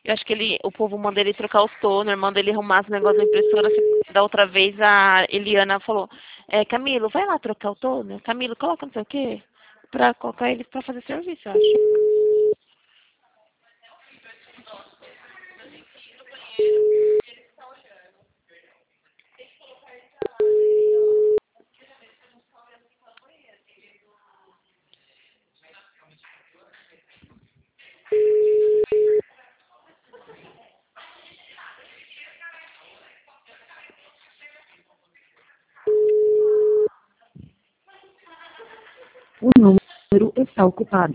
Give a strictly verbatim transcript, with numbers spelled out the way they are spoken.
Eu acho que ele, o povo manda ele trocar os toner, manda ele arrumar os negócios da impressora. Da outra vez a Eliana falou, é, Camilo, vai lá trocar o toner. Camilo, coloca não sei o quê. Pra colocar ele pra fazer serviço, eu acho. O número está ocupado.